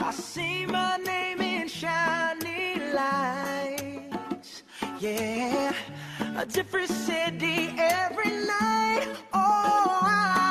I see my name in shining lights. Yeah, a different city every night. Oh,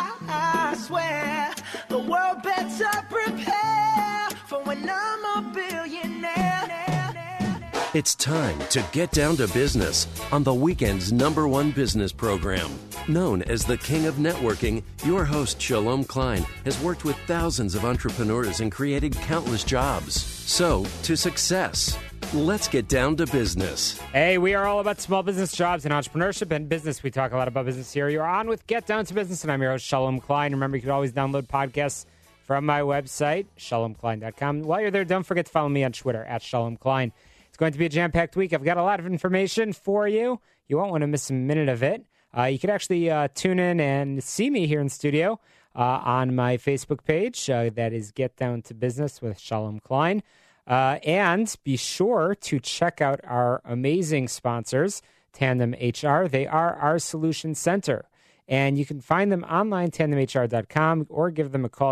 I swear the world better prepare for when I'm a billionaire. It's time to get down to business on the weekend's #1 business program. Known as the King of Networking, your host, Shalom Klein, has worked with thousands of entrepreneurs and created countless jobs. So, to success. Let's get down to business. Hey, we are all about small business, jobs, and entrepreneurship and business. We talk a lot about business here. You're on with Get Down to Business, and I'm your host, Shalom Klein. Remember, you can always download podcasts from my website, shalomklein.com. While you're there, don't forget to follow me on Twitter, @ShalomKlein. It's going to be a jam-packed week. I've got a lot of information for you. You won't want to miss a minute of it. You can actually tune in and see me here in studio on my Facebook page. That is Get Down to Business with Shalom Klein. And be sure to check out our amazing sponsors, Tandem HR. They are our solution center. And you can find them online, tandemhr.com, or give them a call,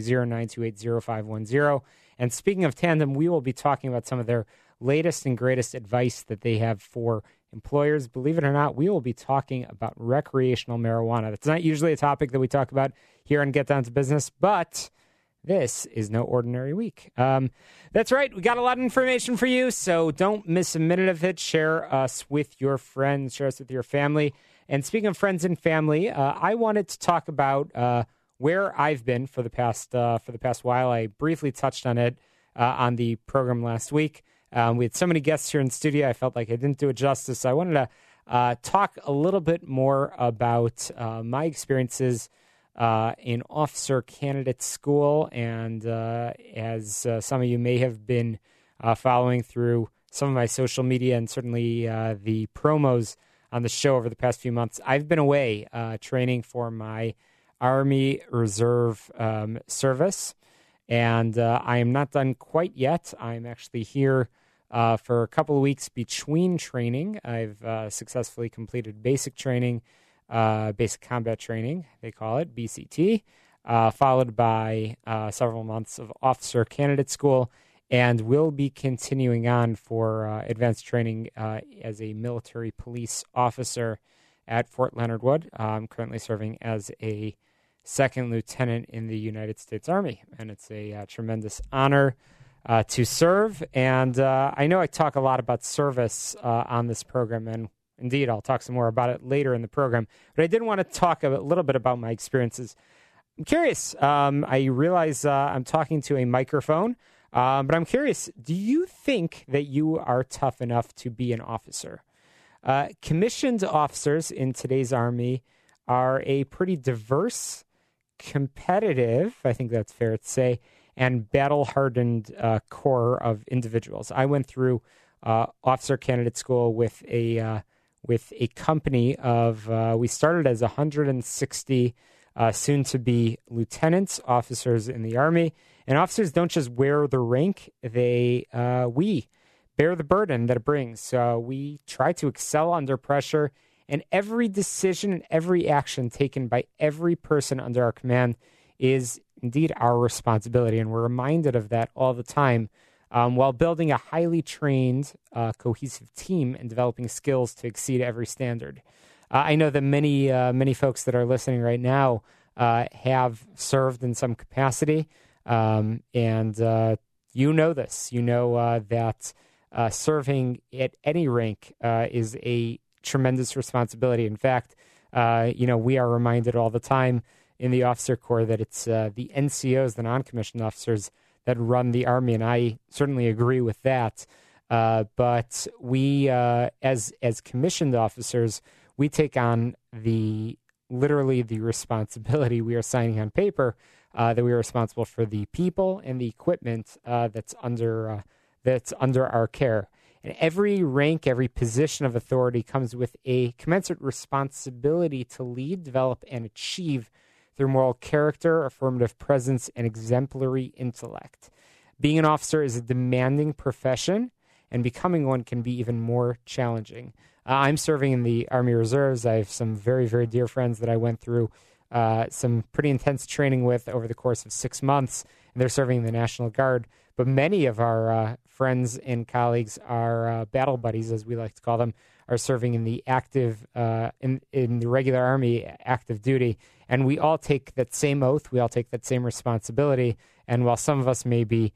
630-928-0510. And speaking of Tandem, we will be talking about some of their latest and greatest advice that they have for employers. Believe it or not, we will be talking about recreational marijuana. That's not usually a topic that we talk about here on Get Down to Business, but this is no ordinary week. That's right. We got a lot of information for you, so don't miss a minute of it. Share us with your friends. Share us with your family. And speaking of friends and family, I wanted to talk about where I've been for the past while. I briefly touched on it on the program last week. We had so many guests here in studio, I felt like I didn't do it justice. So I wanted to talk a little bit more about my experiences in officer candidate school. And as some of you may have been following through some of my social media and certainly the promos on the show over the past few months, I've been away training for my Army Reserve service. And I am not done quite yet. I'm actually here for a couple of weeks between training. I've successfully completed basic training, basic combat training, they call it, BCT, followed by several months of officer candidate school, and will be continuing on for advanced training as a military police officer at Fort Leonard Wood. I'm currently serving as a second lieutenant in the United States Army, and it's a tremendous honor to serve. And I know I talk a lot about service on this program, and indeed I'll talk some more about it later in the program, but I did want to talk a little bit about my experiences. I'm curious. I realize I'm talking to a microphone, but I'm curious, do you think that you are tough enough to be an officer? Commissioned officers in today's Army are a pretty diverse, competitive, I think that's fair to say, and battle-hardened core of individuals. I went through officer candidate school with a company of, we started as 160 soon-to-be lieutenants, officers in the Army. And officers don't just wear the rank, we bear the burden that it brings. So we try to excel under pressure, and every decision and every action taken by every person under our command is indeed our responsibility. And we're reminded of that all the time while building a highly trained, cohesive team and developing skills to exceed every standard. I know that many folks that are listening right now have served in some capacity. And you know this. You know that serving at any rank is a tremendous responsibility. In fact, we are reminded all the time in the officer corps that it's the NCOs, the non-commissioned officers, that run the Army, and I certainly agree with that. But we, as commissioned officers, we take on literally the responsibility. We are signing on paper that we are responsible for the people and the equipment that's under our care. And every rank, every position of authority comes with a commensurate responsibility to lead, develop, and achieve through moral character, affirmative presence, and exemplary intellect. Being an officer is a demanding profession, and becoming one can be even more challenging. I'm serving in the Army Reserves. I have some very, very dear friends that I went through some pretty intense training with over the course of 6 months. and they're serving the National Guard. But many of our friends and colleagues, our battle buddies, as we like to call them, are serving in the active, in the regular Army active duty. And we all take that same oath. We all take that same responsibility. And while some of us may be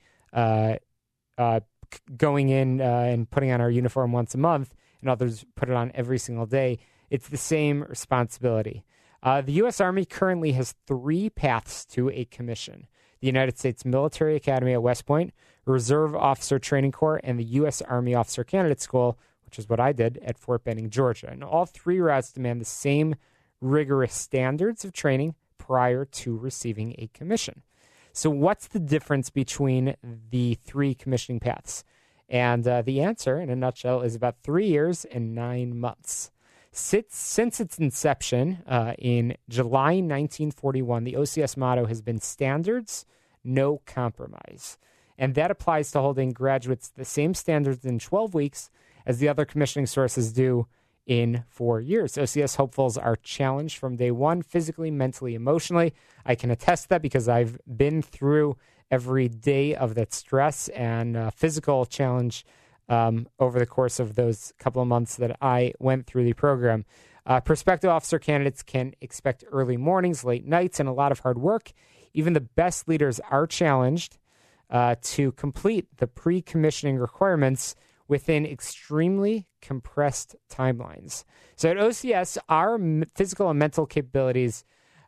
going in and putting on our uniform once a month, and others put it on every single day, it's the same responsibility. The U.S. Army currently has 3 paths to a commission: the United States Military Academy at West Point, Reserve Officer Training Corps, and the U.S. Army Officer Candidate School, which is what I did at Fort Benning, Georgia. And all 3 routes demand the same rigorous standards of training prior to receiving a commission. So what's the difference between the 3 commissioning paths? And the answer, in a nutshell, is about 3 years and 9 months. Since its inception in July 1941, the OCS motto has been standards, no compromise. And that applies to holding graduates the same standards in 12 weeks as the other commissioning sources do in 4 years. OCS hopefuls are challenged from day one, physically, mentally, emotionally. I can attest that because I've been through every day of that stress and physical challenge over the course of those couple of months that I went through the program. Prospective officer candidates can expect early mornings, late nights, and a lot of hard work. Even the best leaders are challenged to complete the pre-commissioning requirements within extremely compressed timelines. So at OCS, our physical and mental capabilities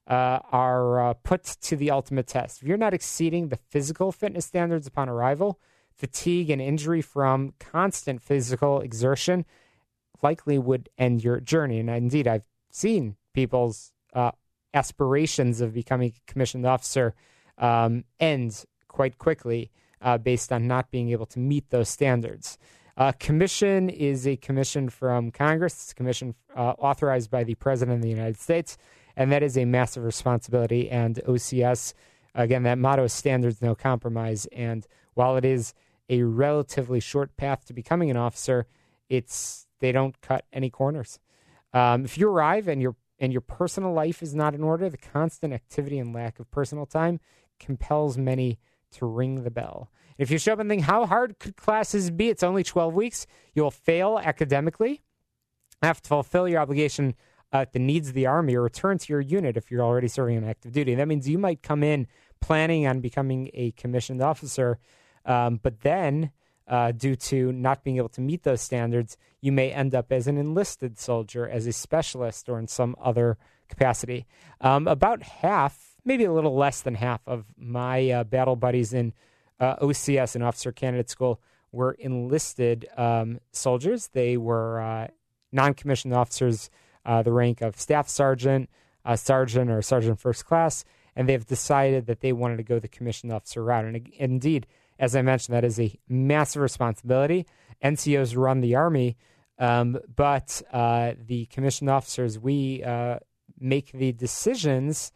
are put to the ultimate test. If you're not exceeding the physical fitness standards upon arrival, fatigue and injury from constant physical exertion likely would end your journey. And indeed, I've seen people's aspirations of becoming a commissioned officer end quite quickly based on not being able to meet those standards. Commission is a commission from Congress. It's a commission authorized by the President of the United States, and that is a massive responsibility. And OCS, again, that motto is standards, no compromise. And while it is a relatively short path to becoming an officer, they don't cut any corners. If you arrive and your personal life is not in order, the constant activity and lack of personal time compels many to ring the bell. If you show up and think, how hard could classes be? It's only 12 weeks. You'll fail academically, have to fulfill your obligation at the needs of the Army, or return to your unit if you're already serving in active duty. That means you might come in planning on becoming a commissioned officer, but then due to not being able to meet those standards, you may end up as an enlisted soldier, as a specialist, or in some other capacity. About half, maybe a little less than half of my battle buddies in OCS and Officer Candidate School were enlisted soldiers. They were non-commissioned officers, the rank of staff sergeant, sergeant, or sergeant first class, and they've decided that they wanted to go the commissioned officer route. And indeed, as I mentioned, that is a massive responsibility. NCOs run the Army, but the commissioned officers, we make the decisions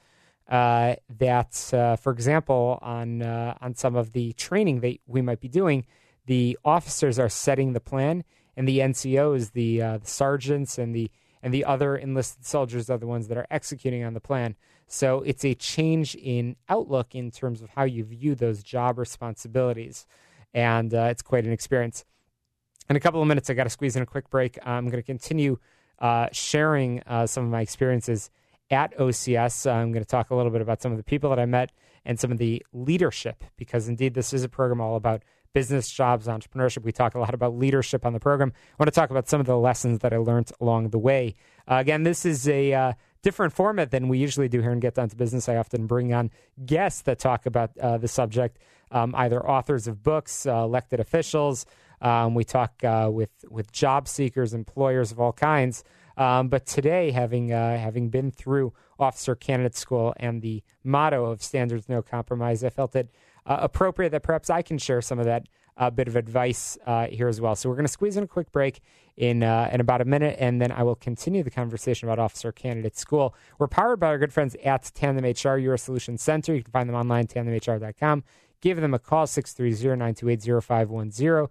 that, for example, on some of the training that we might be doing, the officers are setting the plan, and the NCOs, the sergeants, and the other enlisted soldiers are the ones that are executing on the plan. So it's a change in outlook in terms of how you view those job responsibilities, and it's quite an experience. In a couple of minutes, I got to squeeze in a quick break. I'm going to continue sharing some of my experiences at OCS. I'm going to talk a little bit about some of the people that I met and some of the leadership, because indeed this is a program all about business, jobs, entrepreneurship. We talk a lot about leadership on the program. I want to talk about some of the lessons that I learned along the way. Again, this is a different format than we usually do here in Get Down to Business. I often bring on guests that talk about the subject, either authors of books, elected officials. We talk with job seekers, employers of all kinds. But today, having been through Officer Candidate School and the motto of standards, no compromise, I felt it appropriate that perhaps I can share some of that bit of advice here as well. So we're going to squeeze in a quick break in about a minute, and then I will continue the conversation about Officer Candidate School. We're powered by our good friends at Tandem HR, your solution center. You can find them online, tandemhr.com. Give them a call, 630-928-0510,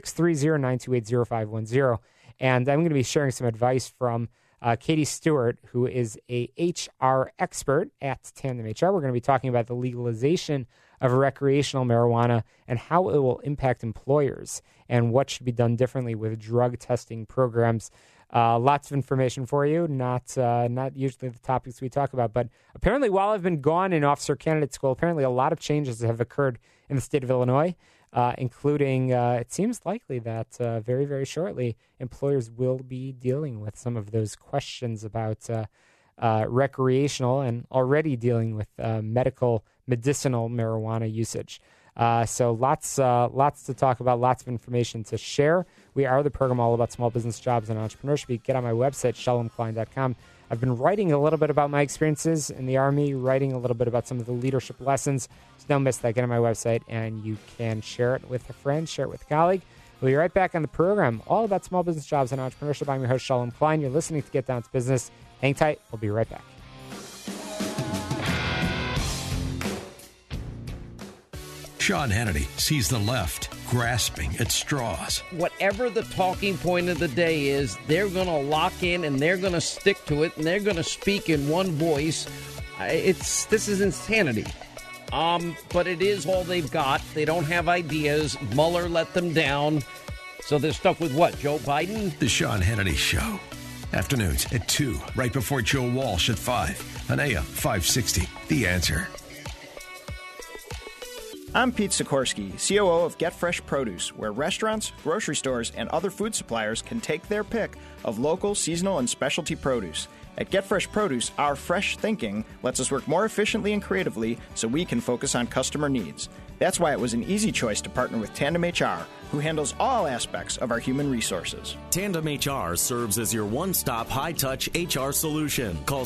630-928-0510. And I'm going to be sharing some advice from Katie Stewart, who is a HR expert at Tandem HR. We're going to be talking about the legalization of recreational marijuana and how it will impact employers and what should be done differently with drug testing programs. Lots of information for you, not usually the topics we talk about. But apparently while I've been gone in Officer Candidate School, apparently a lot of changes have occurred in the state of Illinois, including it seems likely that very, very shortly employers will be dealing with some of those questions about recreational and already dealing with medicinal marijuana usage. So lots to talk about, lots of information to share. We are the program all about small business, jobs, and entrepreneurship. You can get on my website, shalomklein.com. I've been writing a little bit about my experiences in the Army, writing a little bit about some of the leadership lessons. So don't miss that. Get on my website, and you can share it with a friend, share it with a colleague. We'll be right back on the program, all about small business, jobs, and entrepreneurship. I'm your host, Shalom Klein. You're listening to Get Down to Business. Hang tight. We'll be right back. Sean Hannity sees the left grasping at straws. Whatever the talking point of the day is, they're going to lock in and they're going to stick to it and they're going to speak in one voice. This is insanity. But it is all they've got. They don't have ideas. Mueller let them down. So they're stuck with what, Joe Biden? The Sean Hannity Show. Afternoons at 2, right before Joe Walsh at 5 on AM 560. The Answer. I'm Pete Sikorsky, COO of Get Fresh Produce, where restaurants, grocery stores, and other food suppliers can take their pick of local, seasonal, and specialty produce. At Get Fresh Produce, our fresh thinking lets us work more efficiently and creatively so we can focus on customer needs. That's why it was an easy choice to partner with Tandem HR, who handles all aspects of our human resources. Tandem HR serves as your one-stop high-touch HR solution. Call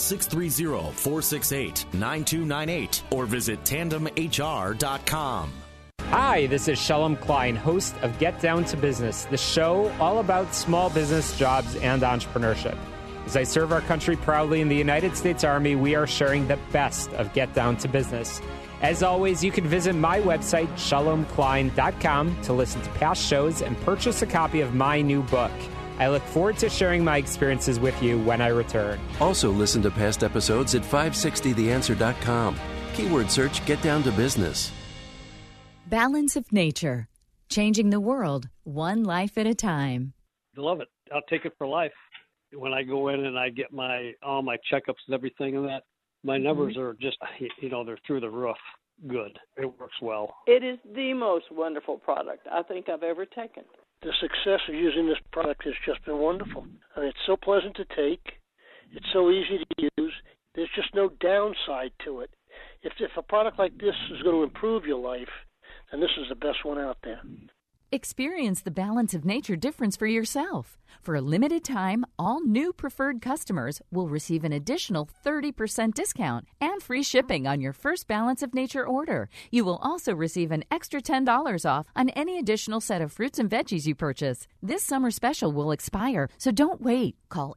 630-468-9298 or visit tandemhr.com. Hi, this is Shalom Klein, host of Get Down to Business, the show all about small business, jobs, and entrepreneurship. As I serve our country proudly in the United States Army, we are sharing the best of Get Down to Business. As always, you can visit my website, shalomklein.com, to listen to past shows and purchase a copy of my new book. I look forward to sharing my experiences with you when I return. Also, listen to past episodes at 560theanswer.com. Keyword search Get Down to Business. Balance of Nature. Changing the world, one life at a time. I love it. I'll take it for life. When I go in and I get all my checkups and everything and that, my numbers are just, they're through the roof. Good. It works well. It is the most wonderful product I think I've ever taken. The success of using this product has just been wonderful. I mean, it's so pleasant to take. It's so easy to use. There's just no downside to it. If a product like this is going to improve your life, then this is the best one out there. Experience the Balance of Nature difference for yourself. For a limited time, all new preferred customers will receive an additional 30% discount and free shipping on your first Balance of Nature order. You will also receive an extra $10 off on any additional set of fruits and veggies you purchase. This summer special will expire, so don't wait. Call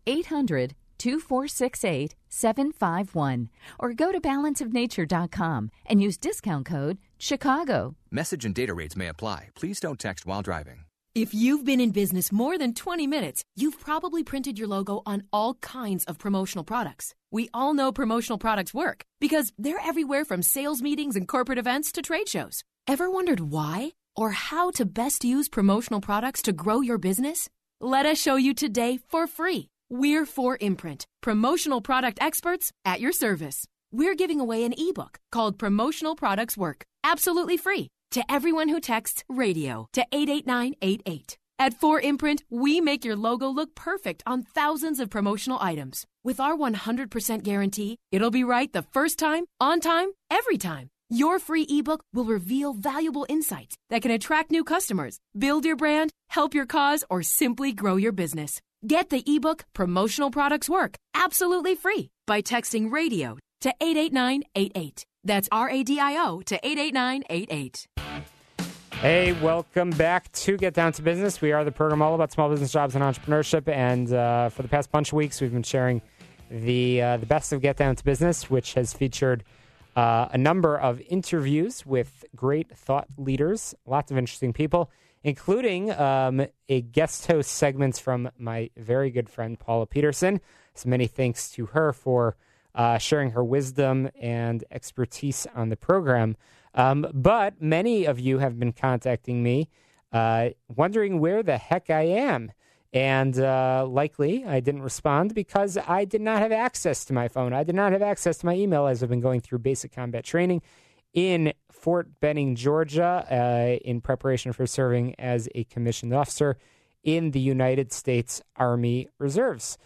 800-2468-751 or go to balanceofnature.com and use discount code Chicago. Message and data rates may apply. Please don't text while driving. If you've been in business more than 20 minutes, you've probably printed your logo on all kinds of promotional products. We all know promotional products work because they're everywhere from sales meetings and corporate events to trade shows. Ever wondered why or how to best use promotional products to grow your business? Let us show you today for free. We're 4imprint, promotional product experts at your service. We're giving away an ebook called Promotional Products Work, absolutely free, to everyone who texts RADIO to 88988. At 4imprint, we make your logo look perfect on thousands of promotional items. With our 100% guarantee, it'll be right the first time, on time, every time. Your free ebook will reveal valuable insights that can attract new customers, build your brand, help your cause, or simply grow your business. Get the ebook Promotional Products Work absolutely free by texting RADIO to 88988. That's RADIO to 88988. Hey, welcome back to Get Down to Business. We are the program all about small business, jobs, and entrepreneurship. And for the past bunch of weeks, we've been sharing the best of Get Down to Business, which has featured a number of interviews with great thought leaders, lots of interesting people, including a guest host segments from my very good friend, Paula Peterson. So many thanks to her for sharing her wisdom and expertise on the program. But many of you have been contacting me, wondering where the heck I am. And likely I didn't respond because I did not have access to my phone. I did not have access to my email as I've been going through basic combat training in Fort Benning, Georgia, in preparation for serving as a commissioned officer in the United States Army Reserves.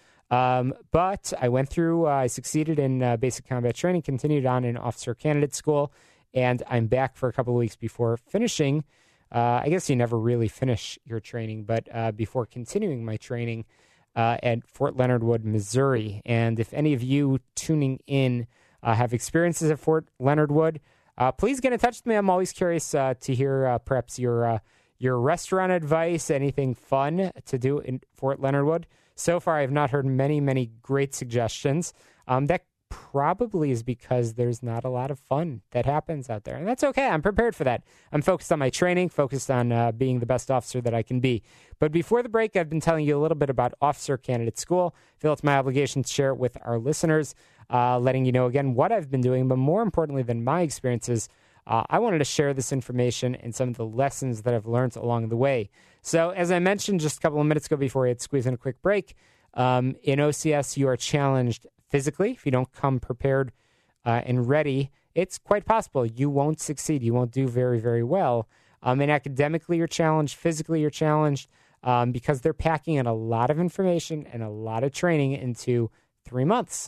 But I went through, I succeeded in basic combat training, continued on in officer candidate school, and I'm back for a couple of weeks before finishing. I guess you never really finish your training, but before continuing my training at Fort Leonard Wood, Missouri. And if any of you tuning in have experiences at Fort Leonard Wood, please get in touch with me. I'm always curious to hear perhaps your restaurant advice, anything fun to do in Fort Leonard Wood. So far, I have not heard many great suggestions. That probably is because there's not a lot of fun that happens out there. And that's okay. I'm prepared for that. I'm focused on my training, focused on being the best officer that I can be. But before the break, I've been telling you a little bit about Officer Candidate School. I feel it's my obligation to share it with our listeners, letting you know, again, what I've been doing. But more importantly than my experiences, I wanted to share this information and some of the lessons that I've learned along the way. So as I mentioned just a couple of minutes ago before we had to squeeze in a quick break, in OCS, you are challenged physically. If you don't come prepared and ready, it's quite possible you won't succeed. You won't do very well. And academically, you're challenged. Physically, you're challenged because they're packing in a lot of information and a lot of training into 3 months.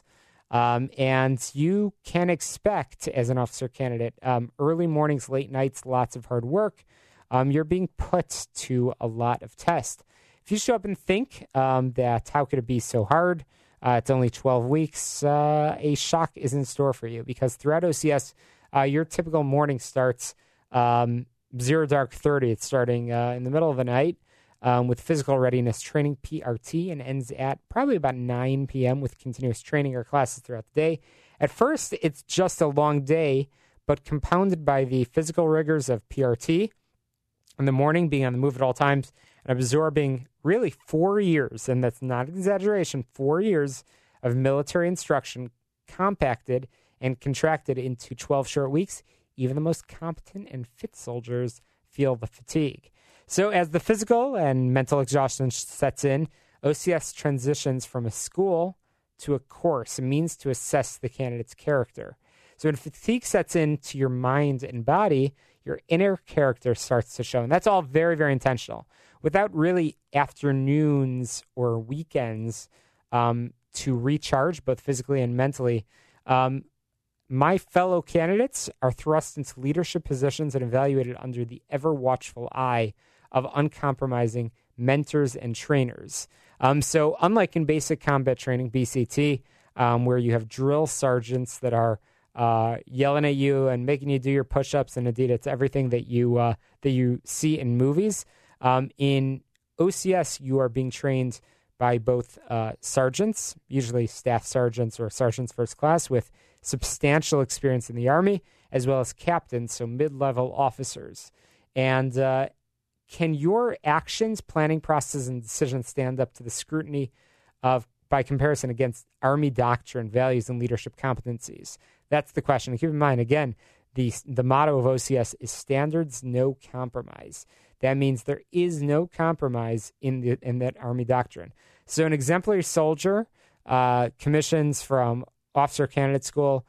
And you can expect, as an officer candidate, early mornings, late nights, lots of hard work. You're being put to a lot of tests. If you show up and think that how could it be so hard, it's only 12 weeks, a shock is in store for you, because throughout OCS, your typical morning starts 0 dark 30. It's starting in the middle of the night with physical readiness training, PRT, and ends at probably about 9 p.m. with continuous training or classes throughout the day. At first, it's just a long day, but compounded by the physical rigors of PRT in the morning, being on the move at all times, and absorbing really 4 years, and that's not an exaggeration, 4 years of military instruction compacted and contracted into 12 short weeks. Even the most competent and fit soldiers feel the fatigue. So as the physical and mental exhaustion sets in, OCS transitions from a school to a course, a means to assess the candidate's character. So when fatigue sets into your mind and body, your inner character starts to show. And that's all very intentional. Without really afternoons or weekends to recharge, both physically and mentally, my fellow candidates are thrust into leadership positions and evaluated under the ever-watchful eye of uncompromising mentors and trainers. So unlike in basic combat training, BCT, where you have drill sergeants that are yelling at you and making you do your push-ups, and indeed it's everything that you see in movies, in OCS, you are being trained by both sergeants, usually staff sergeants or sergeants first class with substantial experience in the Army, as well as captains, so mid-level officers. And can your actions, planning process, and decisions stand up to the scrutiny of, by comparison, against Army doctrine, values, and leadership competencies? That's the question. And keep in mind, again, the motto of OCS is standards, no compromise. That means there is no compromise in that Army doctrine. So an exemplary soldier, commissions from Officer Candidate School.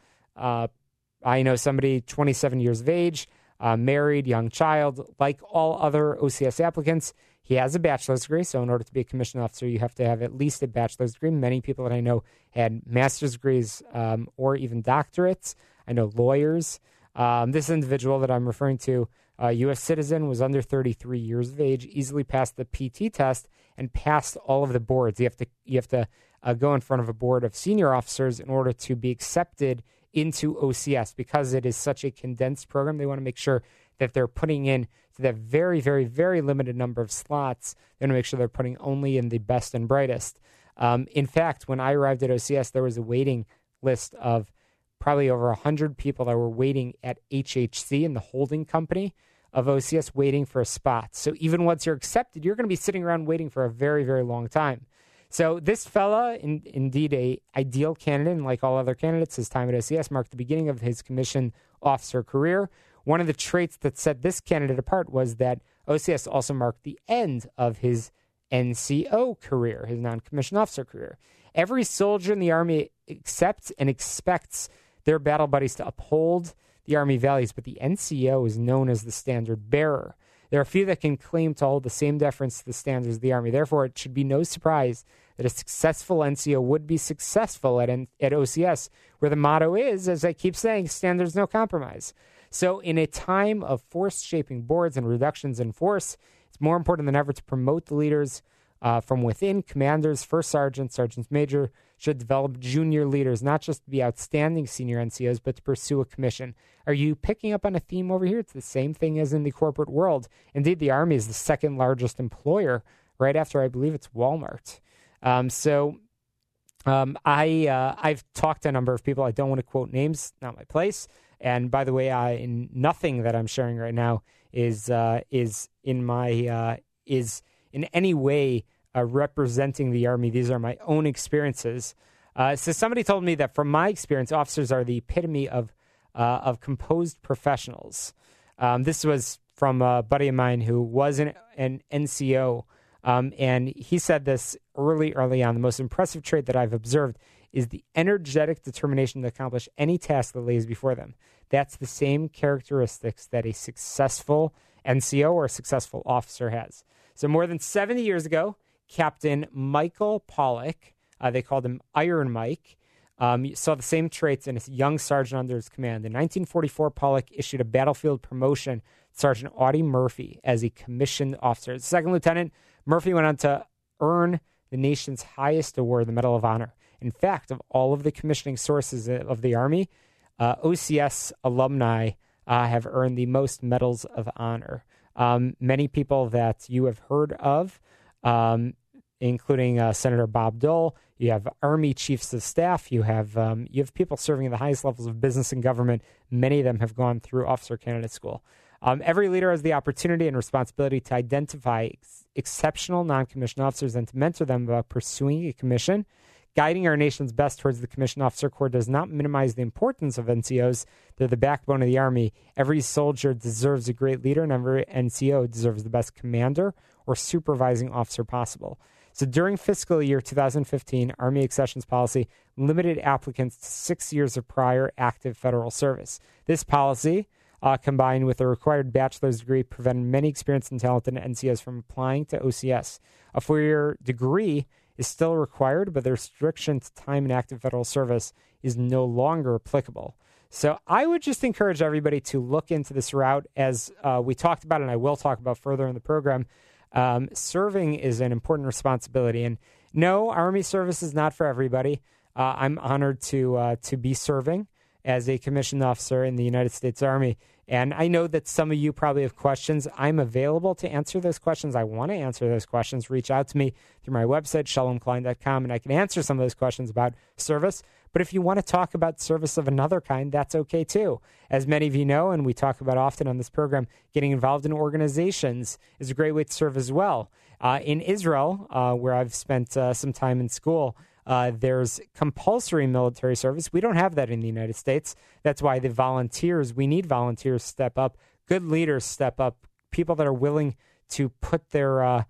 I know somebody 27 years of age, married, young child. Like all other OCS applicants, he has a bachelor's degree. So in order to be a commissioned officer, you have to have at least a bachelor's degree. Many people that I know had master's degrees or even doctorates. I know lawyers. This individual that I'm referring to, U.S. citizen, was under 33 years of age, easily passed the PT test and passed all of the boards. You have to go in front of a board of senior officers in order to be accepted into OCS. Because it is such a condensed program, they want to make sure that they're putting in to that very limited number of slots. They want to make sure they're putting only in the best and brightest. In fact, when I arrived at OCS, there was a waiting list of probably over 100 people that were waiting at HHC in the holding company of OCS, waiting for a spot. So even once you're accepted, you're going to be sitting around waiting for a very long time. So this fella, indeed a ideal candidate, and like all other candidates, his time at OCS marked the beginning of his commissioned officer career, One of the traits that set this candidate apart was that OCS also marked the end of his NCO career, his non-commissioned officer career. Every soldier in the Army accepts and expects their battle buddies to uphold the Army values, but the NCO is known as the standard bearer. There are few that can claim to hold the same deference to the standards of the Army. Therefore, it should be no surprise that a successful NCO would be successful at OCS, where the motto is, as I keep saying, standards no compromise. So in a time of force-shaping boards and reductions in force, it's more important than ever to promote the leaders from within. Commanders, first sergeants, sergeants major should develop junior leaders, not just to be outstanding senior NCOs, but to pursue a commission. Are you picking up on a theme over here? It's the same thing as in the corporate world. Indeed, the Army is the second largest employer, right after, I believe, it's Walmart. I've talked to a number of people. I don't want to quote names, not my place. And by the way, nothing that I'm sharing right now is in any way representing the Army. These are my own experiences. So somebody told me that from my experience, officers are the epitome of composed professionals. This was from a buddy of mine who was an NCO, and he said this early on. The most impressive trait that I've observed is the energetic determination to accomplish any task that lays before them. That's the same characteristics that a successful NCO or a successful officer has. So more than 70 years ago, Captain Michael Pollock, they called him Iron Mike, saw the same traits in a young sergeant under his command. In 1944, Pollock issued a battlefield promotion to Sergeant Audie Murphy as a commissioned officer. As second lieutenant, Murphy went on to earn the nation's highest award, the Medal of Honor. In fact, of all of the commissioning sources of the Army, OCS alumni have earned the most medals of honor. Many people that you have heard of, including Senator Bob Dole. You have Army chiefs of staff. You have people serving at the highest levels of business and government. Many of them have gone through officer candidate school. Every leader has the opportunity and responsibility to identify exceptional non-commissioned officers and to mentor them about pursuing a commission. Guiding our nation's best towards the commissioned officer corps does not minimize the importance of NCOs. They're the backbone of the Army. Every soldier deserves a great leader, and every NCO deserves the best commander or supervising officer possible. So during fiscal year 2015, Army accessions policy limited applicants to 6 years of prior active federal service. This policy, combined with a required bachelor's degree, prevented many experienced and talented NCOs from applying to OCS. A 4-year degree is still required, but the restriction to time in active federal service is no longer applicable. So I would just encourage everybody to look into this route, as we talked about, and I will talk about further in the program. Serving is an important responsibility. And no, Army service is not for everybody. I'm honored to be serving as a commissioned officer in the United States Army. And I know that some of you probably have questions. I'm available to answer those questions. I want to answer those questions. Reach out to me through my website, shalomklein.com, and I can answer some of those questions about service. But if you want to talk about service of another kind, that's okay too. As many of you know, and we talk about often on this program, getting involved in organizations is a great way to serve as well. In Israel, where I've spent some time in school, there's compulsory military service. We don't have that in the United States. That's why we need volunteers to step up, good leaders step up, people that are willing to put their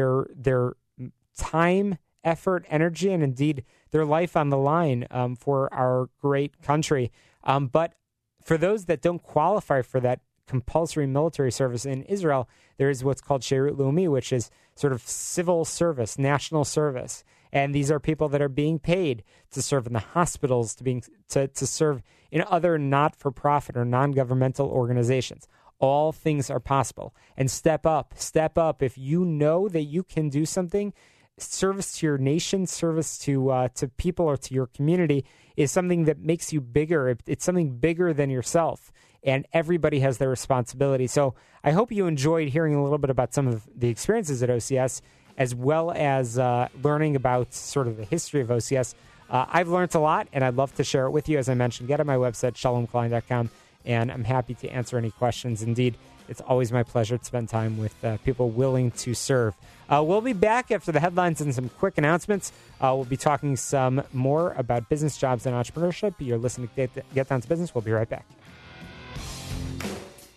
time, effort, energy, and indeed their life on the line for our great country. But for those that don't qualify for that compulsory military service in Israel, there is what's called Sherut Leumi, which is sort of civil service, national service. And these are people that are being paid to serve in the hospitals, to serve in other not-for-profit or non-governmental organizations. All things are possible. And step up. If you know that you can do something, service to your nation, service to people or to your community is something that makes you bigger. It's something bigger than yourself. And everybody has their responsibility. So I hope you enjoyed hearing a little bit about some of the experiences at OCS, as well as learning about sort of the history of OCS. I've learned a lot, and I'd love to share it with you. As I mentioned, get on my website, shalomklein.com, and I'm happy to answer any questions. Indeed, it's always my pleasure to spend time with people willing to serve. We'll be back after the headlines and some quick announcements. We'll be talking some more about business, jobs, and entrepreneurship. You're listening to Get Down to Business. We'll be right back.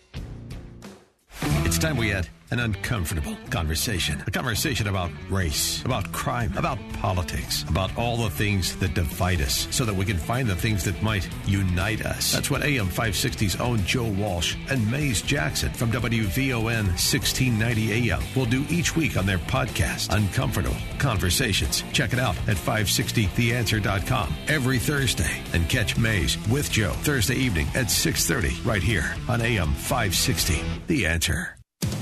time we had an uncomfortable conversation. A conversation about race, about crime, about politics, about all the things that divide us so that we can find the things that might unite us. That's what AM 560's own Joe Walsh and Maze Jackson from WVON 1690 AM will do each week on their podcast, Uncomfortable Conversations. Check it out at 560theanswer.com every Thursday and catch Maze with Joe Thursday evening at 6:30 right here on AM 560. The Answer.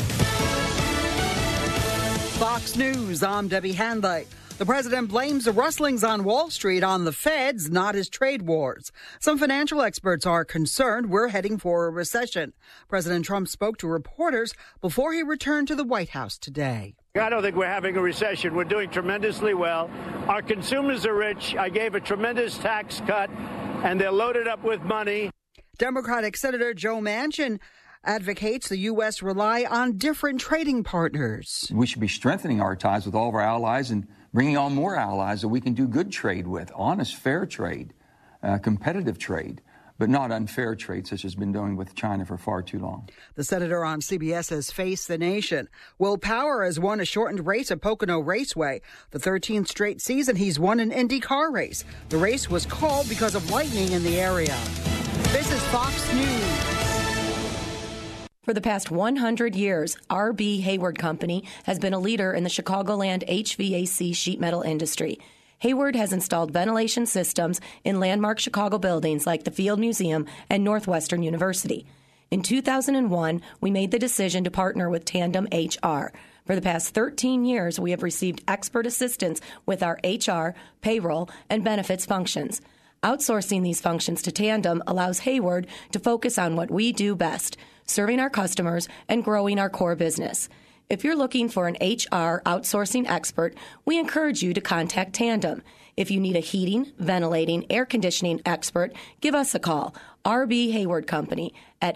Fox News, I'm Debbie Handley. The president blames the rustlings on Wall Street on the Feds, not his trade wars. Some financial experts are concerned we're heading for a recession. President Trump spoke to reporters before he returned to the White House today. I don't think we're having a recession. We're doing tremendously well. Our consumers are rich. I gave a tremendous tax cut, and they're loaded up with money. Democratic Senator Joe Manchin advocates the U.S. rely on different trading partners. We should be strengthening our ties with all of our allies and bringing on more allies that we can do good trade with, honest, fair trade, competitive trade, but not unfair trade, such as been doing with China for far too long. The senator on CBS has faced the nation. Will Power has won a shortened race at Pocono Raceway. The 13th straight season he's won an Indy car race. The race was called because of lightning in the area. This is Fox News. For the past 100 years, R.B. Hayward Company has been a leader in the Chicagoland HVAC sheet metal industry. Hayward has installed ventilation systems in landmark Chicago buildings like the Field Museum and Northwestern University. In 2001, we made the decision to partner with Tandem HR. For the past 13 years, we have received expert assistance with our HR, payroll, and benefits functions. Outsourcing these functions to Tandem allows Hayward to focus on what we do best, serving our customers and growing our core business. If you're looking for an HR outsourcing expert, we encourage you to contact Tandem. If you need a heating, ventilating, air conditioning expert, give us a call. R.B. Hayward Company at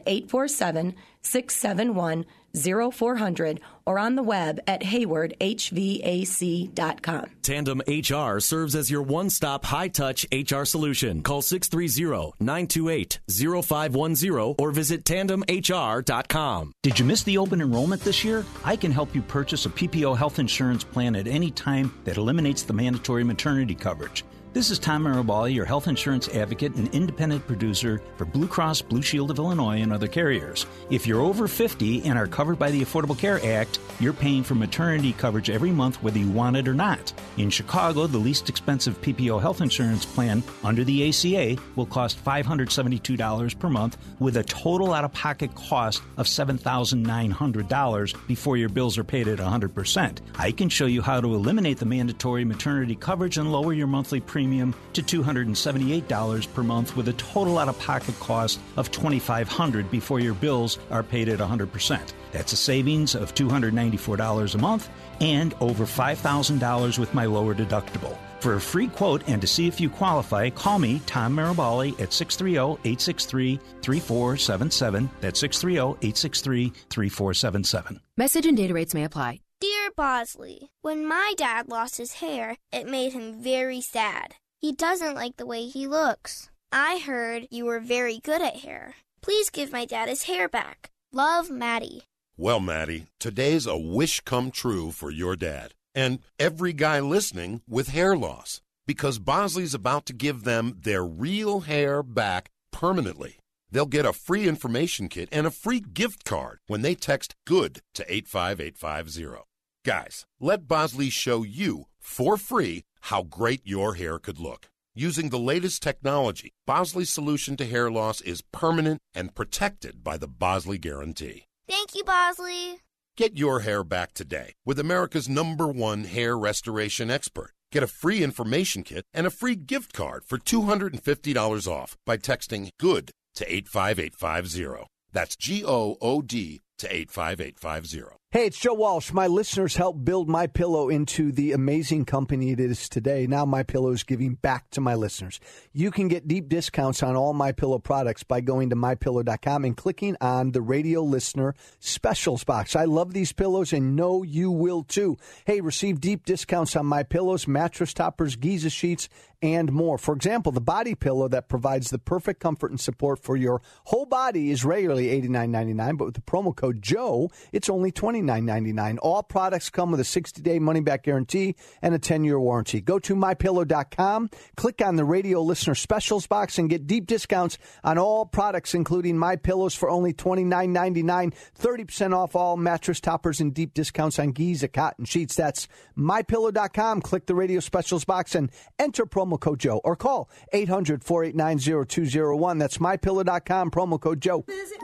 847-671-0400 or on the web at haywardhvac.com. Tandem HR serves as your one-stop high-touch HR solution. Call 630-928-0510 or visit tandemhr.com. Did you miss the open enrollment this year? I can help you purchase a PPO health insurance plan at any time that eliminates the mandatory maternity coverage. This is Tom Marabali, your health insurance advocate and independent producer for Blue Cross Blue Shield of Illinois and other carriers. If you're over 50 and are covered by the Affordable Care Act, you're paying for maternity coverage every month whether you want it or not. In Chicago, the least expensive PPO health insurance plan under the ACA will cost $572 per month with a total out-of-pocket cost of $7,900 before your bills are paid at 100%. I can show you how to eliminate the mandatory maternity coverage and lower your monthly premium to $278 per month with a total out-of-pocket cost of $2,500 before your bills are paid at 100%. That's a savings of $294 a month and over $5,000 with my lower deductible. For a free quote and to see if you qualify, call me, Tom Marabali, at 630-863-3477. That's 630-863-3477. Message and data rates may apply. Dear Bosley, when my dad lost his hair, it made him very sad. He doesn't like the way he looks. I heard you were very good at hair. Please give my dad his hair back. Love, Maddie. Well, Maddie, today's a wish come true for your dad and every guy listening with hair loss, because Bosley's about to give them their real hair back permanently. They'll get a free information kit and a free gift card when they text GOOD to 85850. Guys, let Bosley show you for free how great your hair could look. Using the latest technology, Bosley's solution to hair loss is permanent and protected by the Bosley Guarantee. Thank you, Bosley. Get your hair back today with America's #1 hair restoration expert. Get a free information kit and a free gift card for $250 off by texting GOOD to 85850. That's GOOD to 85850. Hey, it's Joe Walsh. My listeners helped build MyPillow into the amazing company it is today. Now MyPillow is giving back to my listeners. You can get deep discounts on all MyPillow products by going to MyPillow.com and clicking on the radio listener specials box. I love these pillows and know you will too. Hey, receive deep discounts on MyPillows, mattress toppers, Giza sheets, and more. For example, the body pillow that provides the perfect comfort and support for your whole body is regularly $89.99, but with the promo code JOE, it's only $29.99. All products come with a 60-day money-back guarantee and a 10-year warranty. Go to MyPillow.com, click on the radio listener specials box, and get deep discounts on all products, including MyPillows for only $29.99, 30% off all mattress toppers, and deep discounts on Giza cotton sheets. That's MyPillow.com. Click the radio specials box and enter promo code Joe, or call 800-489-0201. That's MyPillow.com, promo code Joe. Visit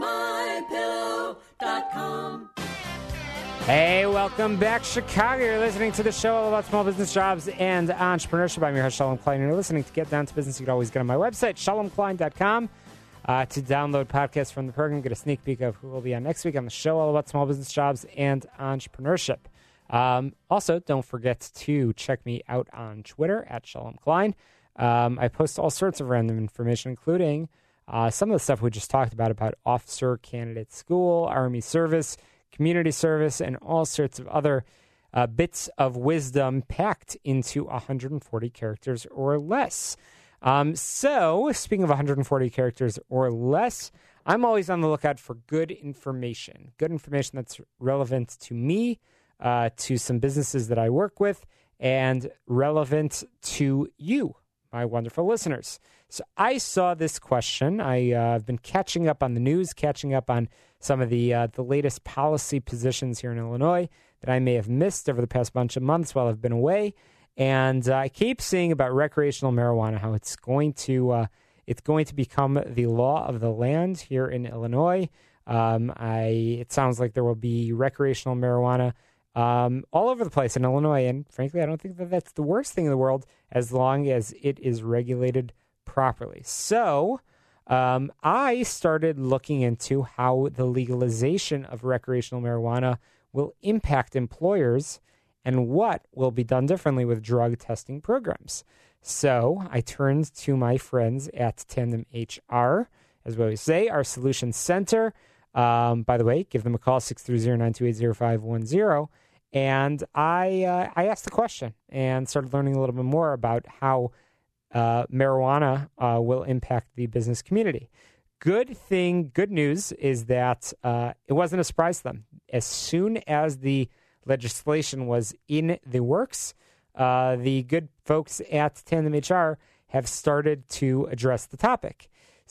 MyPillow.com. Hey, welcome back, Chicago. You're listening to the show all about small business, jobs, and entrepreneurship. I'm your host, Shalom Klein. You're listening to Get Down to Business. You can always get on my website, shalomklein.com, to download podcasts from the program, get a sneak peek of who will be on next week on the show all about small business, jobs, and entrepreneurship. Also, don't forget to check me out on Twitter at Shalom Klein. I post all sorts of random information, including some of the stuff we just talked about officer candidate school, Army service, community service, and all sorts of other bits of wisdom packed into 140 characters or less. So, speaking of 140 characters or less, I'm always on the lookout for good information that's relevant to me, to some businesses that I work with, and relevant to you, my wonderful listeners. So I saw this question. I've been catching up on the news, catching up on some of the latest policy positions here in Illinois that I may have missed over the past bunch of months while I've been away. And I keep seeing about recreational marijuana, how it's going to become the law of the land here in Illinois. It sounds like there will be recreational marijuana all over the place in Illinois. And frankly, I don't think that that's the worst thing in the world as long as it is regulated properly. So I started looking into how the legalization of recreational marijuana will impact employers and what will be done differently with drug testing programs. So I turned to my friends at Tandem HR, as we always say, our Solutions Center. By the way, give them a call, 630-928-0510. And I asked the question and started learning a little bit more about how marijuana will impact the business community. Good news is that it wasn't a surprise to them. As soon as the legislation was in the works, the good folks at Tandem HR have started to address the topic.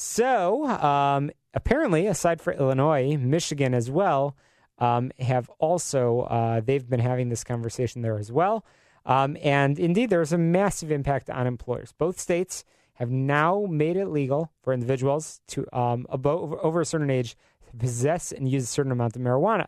So apparently, aside for Illinois, Michigan as well, have also, they've been having this conversation there as well. And indeed, there's a massive impact on employers. Both states have now made it legal for individuals to, over a certain age, to possess and use a certain amount of marijuana.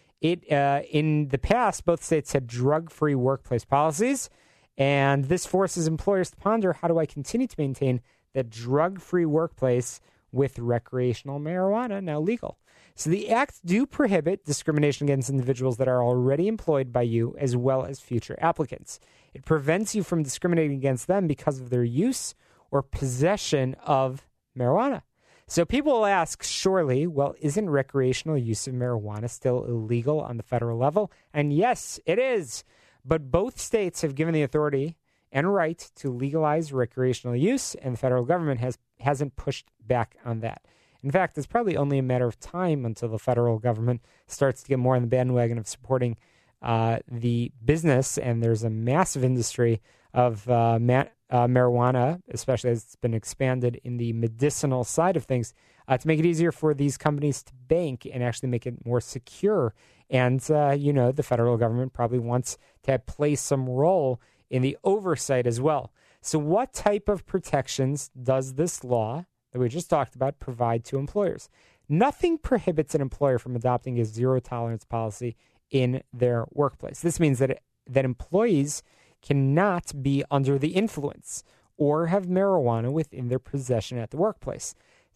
In the past, both states had drug-free workplace policies, and this forces employers to ponder, how do I continue to maintain that drug-free workplace with recreational marijuana now legal? So the acts do prohibit discrimination against individuals that are already employed by you as well as future applicants. It prevents you from discriminating against them because of their use or possession of marijuana. So people will ask, surely, well, isn't recreational use of marijuana still illegal on the federal level? And yes, it is. But both states have given the authority and right to legalize recreational use, and the federal government hasn't pushed back on that. In fact, it's probably only a matter of time until the federal government starts to get more on the bandwagon of supporting the business, and there's a massive industry of marijuana, especially as it's been expanded in the medicinal side of things, to make it easier for these companies to bank and actually make it more secure. And, the federal government probably wants to play some role in the oversight as well. So what type of protections does this law that we just talked about provide to employers? Nothing prohibits an employer from adopting a zero-tolerance policy in their workplace. This means that employees cannot be under the influence or have marijuana within their possession at the workplace.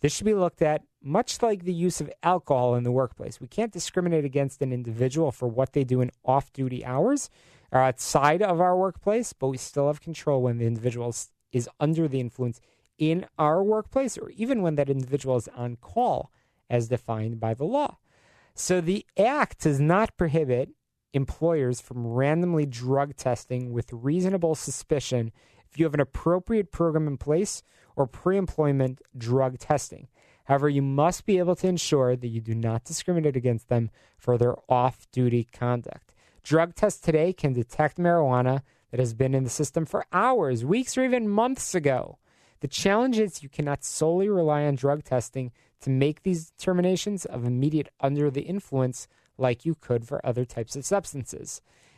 This should be looked at much like the use of alcohol in the workplace. We can't discriminate against an individual for what they do in off-duty hours or outside of our workplace, but we still have control when the individual is under the influence in our workplace, or even when that individual is on call as defined by the law. So the Act does not prohibit employers from randomly drug testing with reasonable suspicion if you have an appropriate program in place or pre-employment drug testing. However, you must be able to ensure that you do not discriminate against them for their off-duty conduct. Drug tests today can detect marijuana that has been in the system for hours, weeks, or even months ago. The challenge is you cannot solely rely on drug testing to make these determinations of immediate under the influence like you could for other types of substances.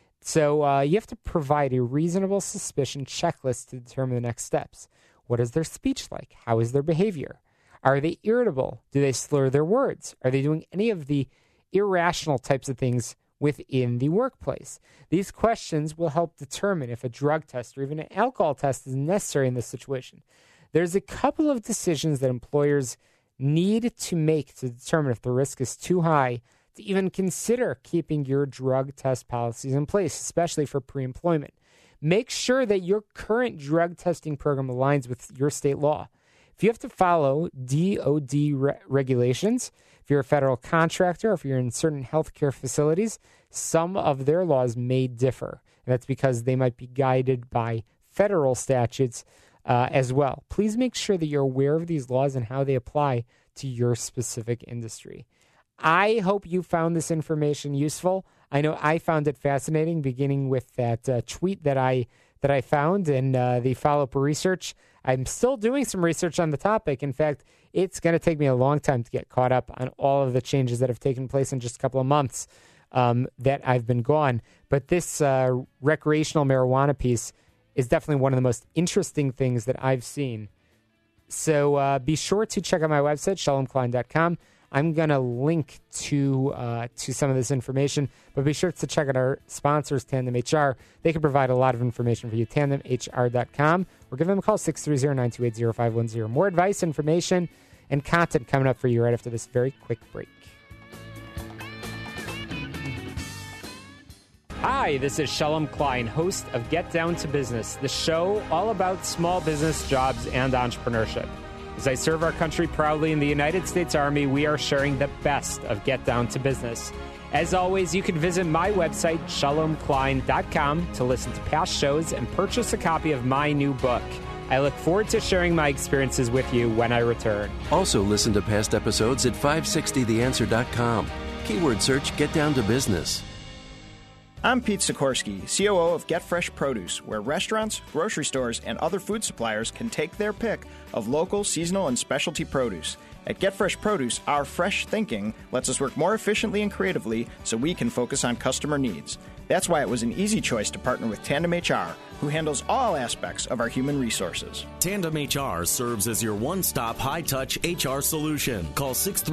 So you have to provide a reasonable suspicion checklist to determine the next steps. What is their speech like? How is their behavior? Are they irritable? Do they slur their words? Are they doing any of the irrational types of things within the workplace? These questions will help determine if a drug test or even an alcohol test is necessary in this situation. There's a couple of decisions that employers need to make to determine if the risk is too high to even consider keeping your drug test policies in place, especially for pre-employment. Make sure that your current drug testing program aligns with your state law. If you have to follow DOD regulations, if you're a federal contractor, if you're in certain healthcare facilities, some of their laws may differ. And that's because they might be guided by federal statutes as well. Please make sure that you're aware of these laws and how they apply to your specific industry. I hope you found this information useful. I know I found it fascinating, beginning with that tweet that I found and the follow-up research. I'm still doing some research on the topic. In fact, it's going to take me a long time to get caught up on all of the changes that have taken place in just a couple of months that I've been gone. But this recreational marijuana piece is definitely one of the most interesting things that I've seen. So be sure to check out my website, shalomklein.com. I'm going to link to some of this information, but be sure to check out our sponsors, Tandem HR. They can provide a lot of information for you, tandemhr.com, or give them a call, 630-928-0510. More advice, information, and content coming up for you right after this very quick break. Hi, this is Shalom Klein, host of Get Down to Business, the show all about small business, jobs, and entrepreneurship. As I serve our country proudly in the United States Army, we are sharing the best of Get Down to Business. As always, you can visit my website, shalomklein.com, to listen to past shows and purchase a copy of my new book. I look forward to sharing my experiences with you when I return. Also, listen to past episodes at 560theanswer.com. Keyword search Get Down to Business. I'm Pete Sikorsky, COO of Get Fresh Produce, where restaurants, grocery stores, and other food suppliers can take their pick of local, seasonal, and specialty produce. At Get Fresh Produce, our fresh thinking lets us work more efficiently and creatively so we can focus on customer needs. That's why it was an easy choice to partner with Tandem HR, who handles all aspects of our human resources. Tandem HR serves as your one-stop high-touch HR solution. Call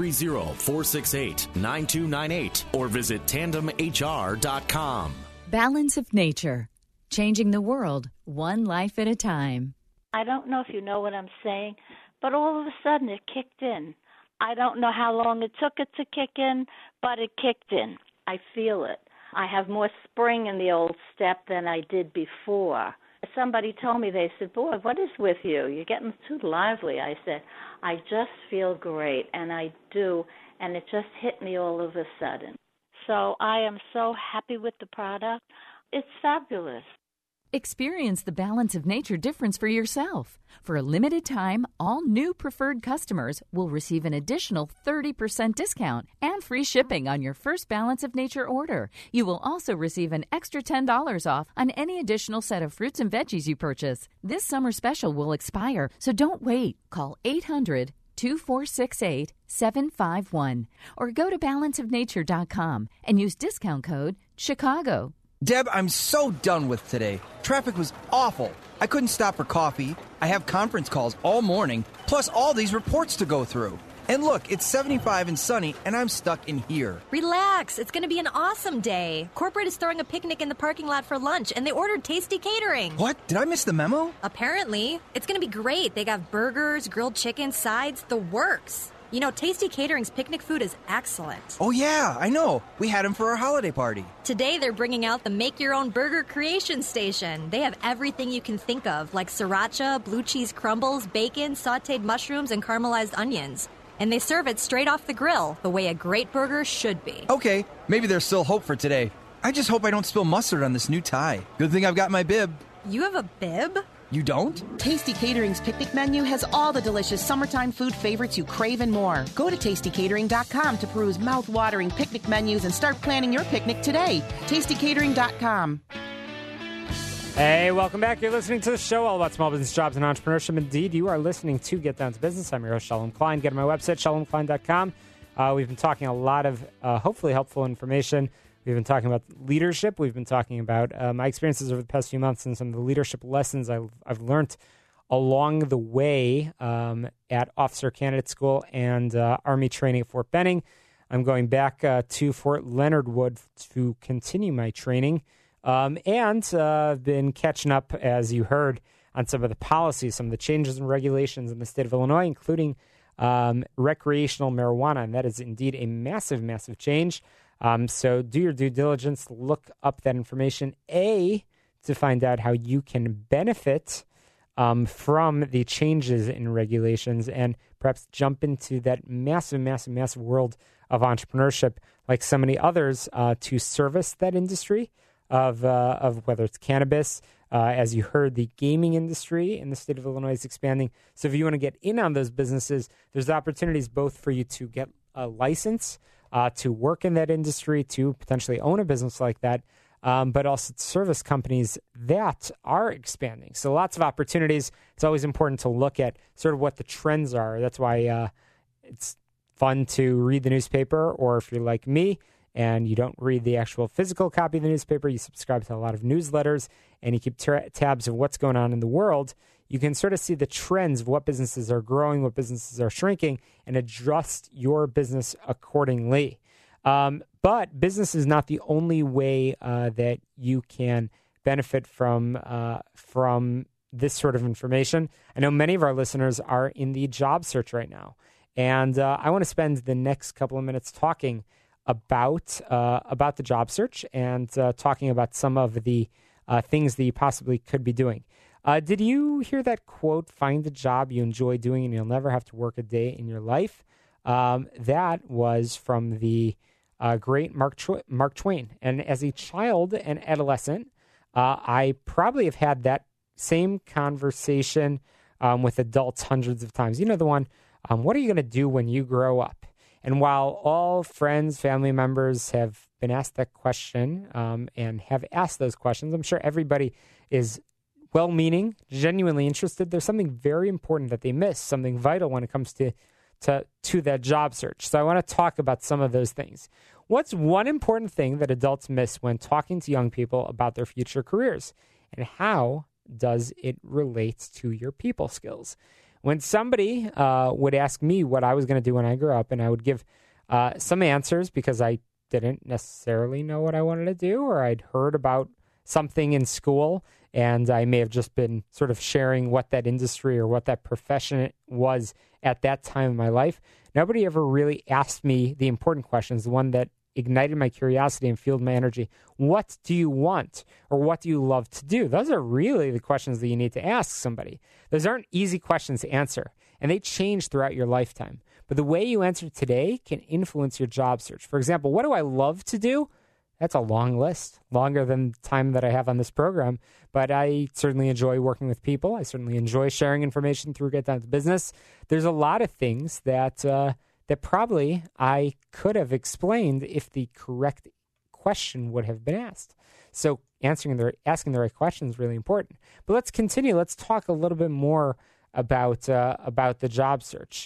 630-468-9298 or visit tandemhr.com. Balance of Nature, changing the world one life at a time. I don't know if you know what I'm saying, but all of a sudden it kicked in. I don't know how long it took it to kick in, but it kicked in. I feel it. I have more spring in the old step than I did before. Somebody told me, they said, boy, what is with you? You're getting too lively. I said, I just feel great, and I do, and it just hit me all of a sudden. So I am so happy with the product. It's fabulous. Experience the Balance of Nature difference for yourself. For a limited time, all new preferred customers will receive an additional 30% discount and free shipping on your first Balance of Nature order. You will also receive an extra $10 off on any additional set of fruits and veggies you purchase. This summer special will expire, so don't wait. Call 800-2468-751 or go to balanceofnature.com and use discount code CHICAGO. Deb, I'm so done with today. Traffic was awful. I couldn't stop for coffee. I have conference calls all morning, plus all these reports to go through. And look, it's 75 and sunny, and I'm stuck in here. Relax. It's going to be an awesome day. Corporate is throwing a picnic in the parking lot for lunch, and they ordered Tasty Catering. What? Did I miss the memo? Apparently. It's going to be great. They got burgers, grilled chicken, sides, the works. You know, Tasty Catering's picnic food is excellent. Oh, yeah, I know. We had them for our holiday party. Today, they're bringing out the Make Your Own Burger Creation Station. They have everything you can think of, like sriracha, blue cheese crumbles, bacon, sautéed mushrooms, and caramelized onions. And they serve it straight off the grill, the way a great burger should be. Okay, maybe there's still hope for today. I just hope I don't spill mustard on this new tie. Good thing I've got my bib. You have a bib? You don't? Tasty Catering's picnic menu has all the delicious summertime food favorites you crave and more. Go to tastycatering.com to peruse mouth-watering picnic menus and start planning your picnic today. tastycatering.com. Hey, welcome back. You're listening to the show all about small business, jobs, and entrepreneurship. Indeed, you are listening to Get Down to Business. I'm your host, Shalom Klein. Get to my website, shalomklein.com. We've been talking a lot of hopefully helpful information. We've been talking about leadership. We've been talking about my experiences over the past few months and some of the leadership lessons I've learned along the way at Officer Candidate School and Army training at Fort Benning. I'm going back to Fort Leonard Wood to continue my training. And I've been catching up, as you heard, on some of the policies, some of the changes and regulations in the state of Illinois, including recreational marijuana. And that is indeed a massive, massive change. So do your due diligence, look up that information, to find out how you can benefit from the changes in regulations and perhaps jump into that massive, massive, massive world of entrepreneurship like so many others to service that industry of whether it's cannabis. As you heard, the gaming industry in the state of Illinois is expanding. So if you want to get in on those businesses, there's opportunities both for you to get a license, to work in that industry, to potentially own a business like that, but also to service companies that are expanding. So lots of opportunities. It's always important to look at sort of what the trends are. That's why it's fun to read the newspaper, or if you're like me and you don't read the actual physical copy of the newspaper, you subscribe to a lot of newsletters and you keep tabs of what's going on in the world. You can sort of see the trends of what businesses are growing, what businesses are shrinking, and adjust your business accordingly. But business is not the only way that you can benefit from this sort of information. I know many of our listeners are in the job search right now, and I want to spend the next couple of minutes talking about the job search and talking about some of the things that you possibly could be doing. Did you hear that quote, find a job you enjoy doing and you'll never have to work a day in your life? That was from the great Mark Twain. And as a child and adolescent, I probably have had that same conversation with adults hundreds of times. You know the one, what are you going to do when you grow up? And while all friends, family members have been asked that question and have asked those questions, I'm sure everybody is well-meaning, genuinely interested. There's something very important that they miss, something vital when it comes to that job search. So I want to talk about some of those things. What's one important thing that adults miss when talking to young people about their future careers? And how does it relate to your people skills? When somebody would ask me what I was going to do when I grew up, and I would give some answers because I didn't necessarily know what I wanted to do, or I'd heard about something in school, and I may have just been sort of sharing what that industry or what that profession was at that time in my life. Nobody ever really asked me the important questions, the one that ignited my curiosity and fueled my energy. What do you want, or what do you love to do? Those are really the questions that you need to ask somebody. Those aren't easy questions to answer, and they change throughout your lifetime. But the way you answer today can influence your job search. For example, what do I love to do? That's a long list, longer than the time that I have on this program. But I certainly enjoy working with people. I certainly enjoy sharing information through Get Down to Business. There's a lot of things that probably I could have explained if the correct question would have been asked. So asking the right question is really important. But let's continue. Let's talk a little bit more about the job search.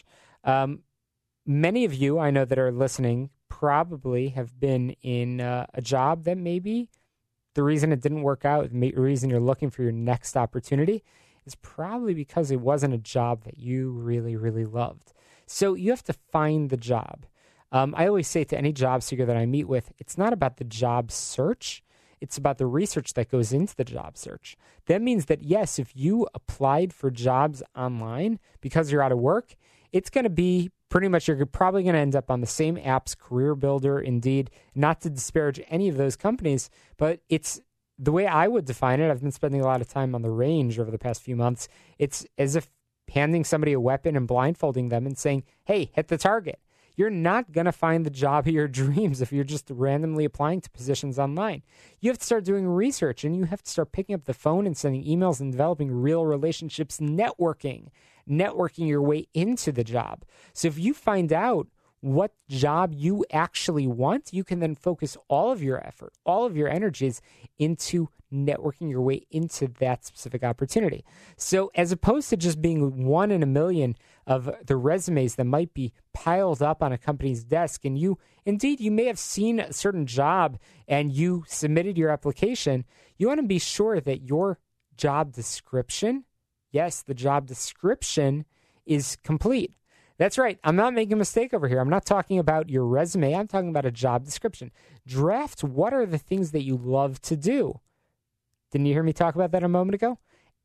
Many of you I know that are listening probably have been in a job that maybe the reason it didn't work out, the reason you're looking for your next opportunity is probably because it wasn't a job that you really, really loved. So you have to find the job. I always say to any job seeker that I meet with, it's not about the job search. It's about the research that goes into the job search. That means that, yes, if you applied for jobs online because you're out of work, it's going to be pretty much, you're probably going to end up on the same apps, Career Builder, Indeed, not to disparage any of those companies, but it's the way I would define it. I've been spending a lot of time on the range over the past few months. It's as if handing somebody a weapon and blindfolding them and saying, hey, hit the target. You're not going to find the job of your dreams if you're just randomly applying to positions online. You have to start doing research, and you have to start picking up the phone and sending emails and developing real relationships, networking your way into the job. So if you find out what job you actually want, you can then focus all of your effort, all of your energies into networking your way into that specific opportunity. So as opposed to just being one in a million of the resumes that might be piled up on a company's desk, and you may have seen a certain job and you submitted your application, you want to be sure that your job description, yes, the job description is complete. That's right. I'm not making a mistake over here. I'm not talking about your resume. I'm talking about a job description. Draft what are the things that you love to do. Didn't you hear me talk about that a moment ago?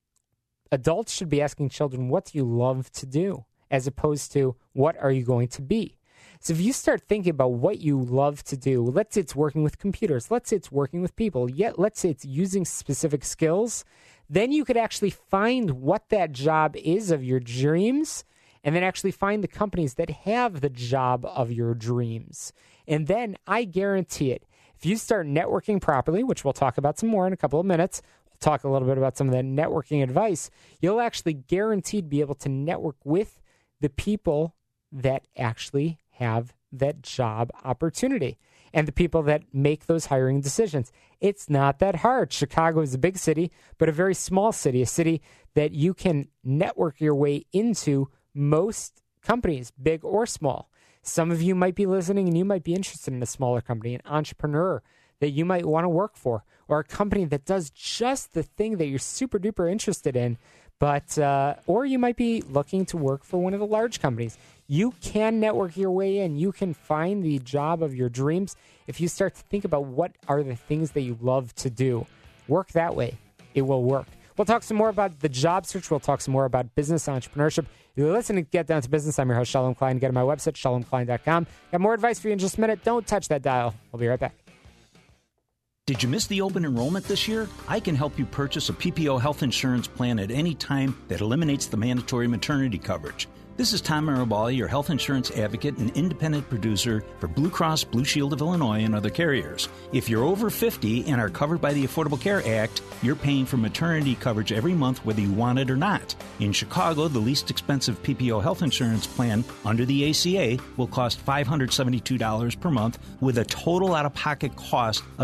Adults should be asking children, what do you love to do, as opposed to what are you going to be? So if you start thinking about what you love to do, let's say it's working with computers, let's say it's working with people, yet let's say it's using specific skills, then you could actually find what that job is of your dreams, and then actually find the companies that have the job of your dreams. And then I guarantee it, if you start networking properly, which we'll talk about some more in a couple of minutes, we'll talk a little bit about some of that networking advice, you'll actually guaranteed be able to network with the people that actually have that job opportunity and the people that make those hiring decisions. It's not that hard. Chicago is a big city, but a very small city, a city that you can network your way into most companies, big or small. Some of you might be listening and you might be interested in a smaller company, an entrepreneur that you might want to work for, or a company that does just the thing that you're super duper interested in, but or you might be looking to work for one of the large companies. You can network your way in. You can find the job of your dreams if you start to think about what are the things that you love to do. Work that way. It will work. We'll talk some more about the job search. We'll talk some more about business entrepreneurship. You're listening to Get Down to Business. I'm your host, Shalom Klein. Get to my website, shalomklein.com. Got more advice for you in just a minute. Don't touch that dial. We'll be right back. Did you miss the open enrollment this year? I can help you purchase a PPO health insurance plan at any time that eliminates the mandatory maternity coverage. This is Tom Marabali, your health insurance advocate and independent producer for Blue Cross Blue Shield of Illinois and other carriers. If you're over 50 and are covered by the Affordable Care Act, you're paying for maternity coverage every month whether you want it or not. In Chicago, the least expensive PPO health insurance plan under the ACA will cost $572 per month with a total out-of-pocket cost of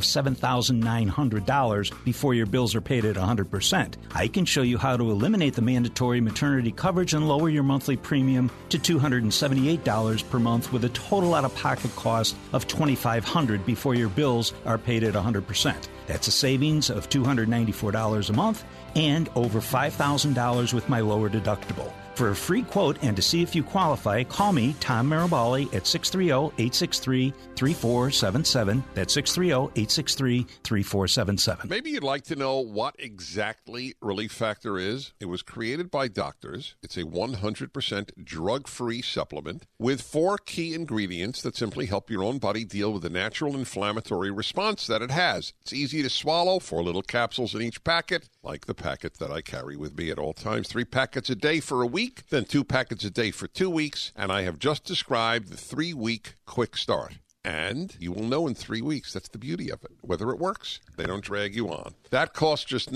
$7,900 before your bills are paid at 100%. I can show you how to eliminate the mandatory maternity coverage and lower your monthly premium to $278 per month with a total out-of-pocket cost of $2,500 before your bills are paid at 100%. That's a savings of $294 a month and over $5,000 with my lower deductible. For a free quote and to see if you qualify, call me, Tom Marabali, at 630-863-3477. That's 630-863-3477. Maybe you'd like to know what exactly Relief Factor is. It was created by doctors. It's a 100% drug-free supplement with 4 key ingredients that simply help your own body deal with the natural inflammatory response that it has. It's easy to swallow, 4 little capsules in each packet, like the packet that I carry with me at all times. 3 packets a day for a week, then 2 packets a day for 2 weeks, and I have just described the 3-week quick start. And you will know in 3 weeks. That's the beauty of it. Whether it works, they don't drag you on. That costs just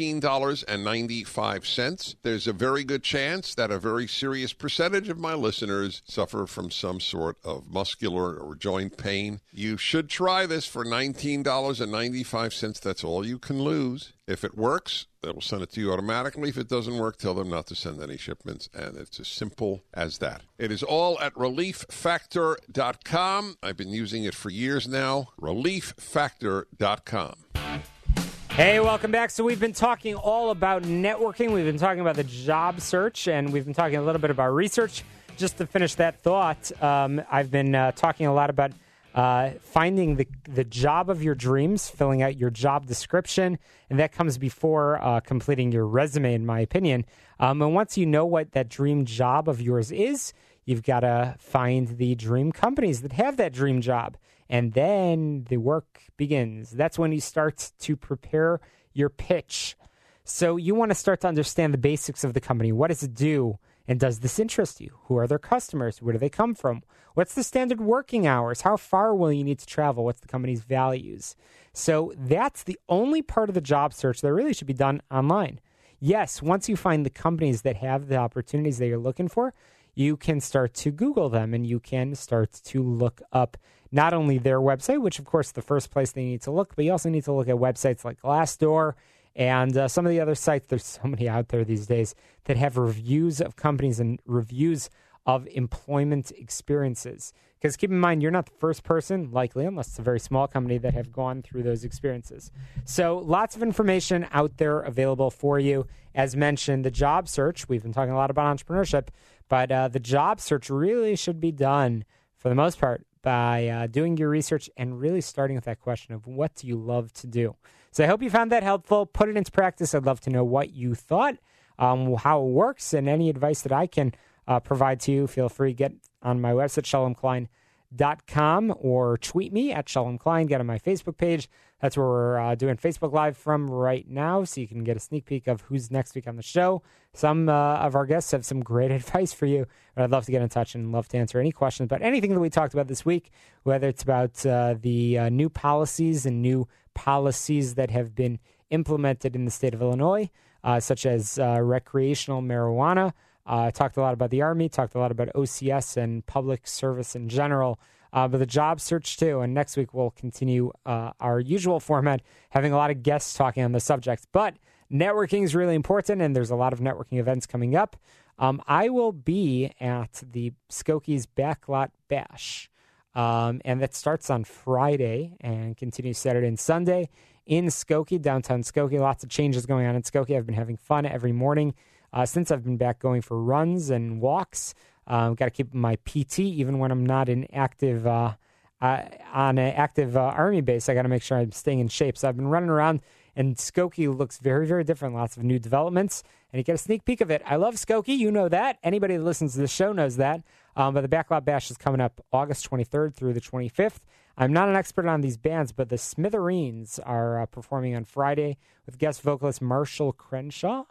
$19.95. There's a very good chance that a very serious percentage of my listeners suffer from some sort of muscular or joint pain. You should try this for $19.95. That's all you can lose. If it works, they'll send it to you automatically. If it doesn't work, tell them not to send any shipments. And it's as simple as that. It is all at ReliefFactor.com. I've been using it for years now. ReliefFactor.com. Hey, welcome back. So we've been talking all about networking. We've been talking about the job search, and we've been talking a little bit about research. just to finish that thought, I've been talking a lot about finding the job of your dreams, filling out your job description, and that comes before completing your resume, in my opinion. And once you know what that dream job of yours is, you've got to find the dream companies that have that dream job. And then the work begins. That's when you start to prepare your pitch. So you want to start to understand the basics of the company. What does it do? And does this interest you? Who are their customers? Where do they come from? What's the standard working hours? How far will you need to travel? What's the company's values? So that's the only part of the job search that really should be done online. Yes, once you find the companies that have the opportunities that you're looking for, you can start to Google them and you can start to look up not only their website, which of course is the first place they need to look, but you also need to look at websites like Glassdoor and some of the other sites. There's so many out there these days that have reviews of companies and reviews of employment experiences. Because keep in mind, you're not the first person, likely, unless it's a very small company, that have gone through those experiences. So lots of information out there available for you. As mentioned, the job search, we've been talking a lot about entrepreneurship, but the job search really should be done, for the most part, by doing your research and really starting with that question of what do you love to do. So I hope you found that helpful. Put it into practice. I'd love to know what you thought, how it works, and any advice that I can provide to you. Feel free to get on my website, ShalomKlein.com, or tweet me at Shalom Klein. Get on my Facebook page. That's where we're doing Facebook Live from right now, so you can get a sneak peek of who's next week on the show. Some of our guests have some great advice for you, and I'd love to get in touch and love to answer any questions about anything that we talked about this week, whether it's about the new policies and new policies that have been implemented in the state of Illinois, such as recreational marijuana. Talked a lot about the Army, talked a lot about OCS and public service in general, but the job search too. And next week we'll continue our usual format, having a lot of guests talking on the subject. But networking is really important, and there's a lot of networking events coming up. I will be at the Skokie's Backlot Bash, and that starts on Friday and continues Saturday and Sunday in Skokie, downtown Skokie. Lots of changes going on in Skokie. I've been having fun every morning since I've been back going for runs and walks. Got to keep my PT even when I'm not in active on an active Army base. I got to make sure I'm staying in shape. So I've been running around, and Skokie looks very, very different. Lots of new developments, and you get a sneak peek of it. I love Skokie. You know that. Anybody that listens to the show knows that. But the Backlot Bash is coming up August 23rd through the 25th. I'm not an expert on these bands, but the Smithereens are performing on Friday with guest vocalist Marshall Crenshaw.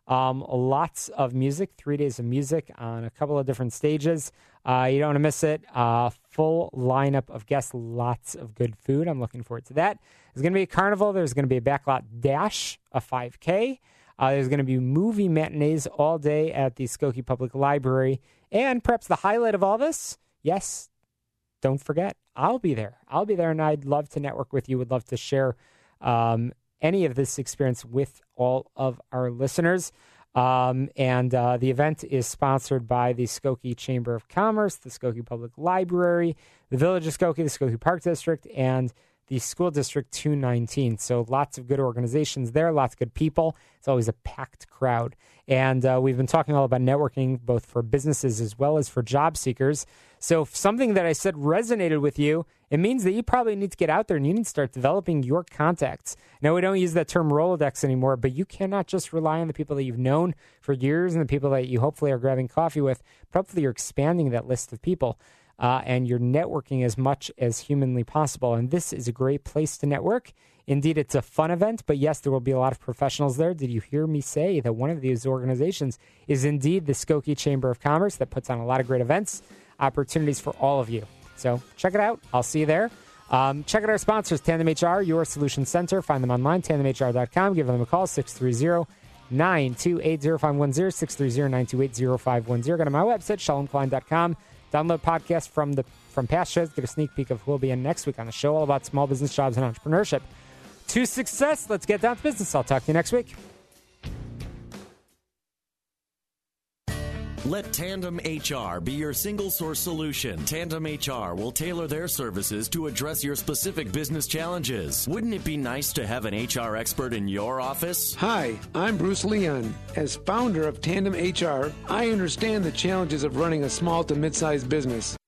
Lots of music, 3 days of music on a couple of different stages. You don't want to miss it. Full lineup of guests, lots of good food. I'm looking forward to that. There's going to be a carnival. There's going to be a Backlot Dash, a 5K. There's going to be movie matinees all day at the Skokie Public Library. And perhaps the highlight of all this, yes, don't forget, I'll be there. I'll be there, and I'd love to network with you. Would love to share any of this experience with all of our listeners. And the event is sponsored by the Skokie Chamber of Commerce, the Skokie Public Library, the Village of Skokie, the Skokie Park District, and the School District 219. So lots of good organizations there, lots of good people. It's always a packed crowd. And we've been talking all about networking, both for businesses as well as for job seekers. So if something that I said resonated with you, it means that you probably need to get out there and you need to start developing your contacts. Now, we don't use that term Rolodex anymore, but you cannot just rely on the people that you've known for years and the people that you hopefully are grabbing coffee with. Probably you're expanding that list of people. And you're networking as much as humanly possible. And this is a great place to network. Indeed, it's a fun event, but yes, there will be a lot of professionals there. Did you hear me say that one of these organizations is indeed the Skokie Chamber of Commerce that puts on a lot of great events, opportunities for all of you. So check it out. I'll see you there. Check out our sponsors, Tandem HR, your solution center. Find them online, tandemhr.com. Give them a call, 630-928-0510, 630-928-0510. Go to my website, shalomklein.com. Download podcasts from past shows. Get a sneak peek of who will be in next week on the show, all about small business, jobs, and entrepreneurship. To success, let's get down to business. I'll talk to you next week. Let Tandem HR be your single source solution. Tandem HR will tailor their services to address your specific business challenges. Wouldn't it be nice to have an HR expert in your office? Hi, I'm Bruce Leon. As founder of Tandem HR, I understand the challenges of running a small to mid-sized business.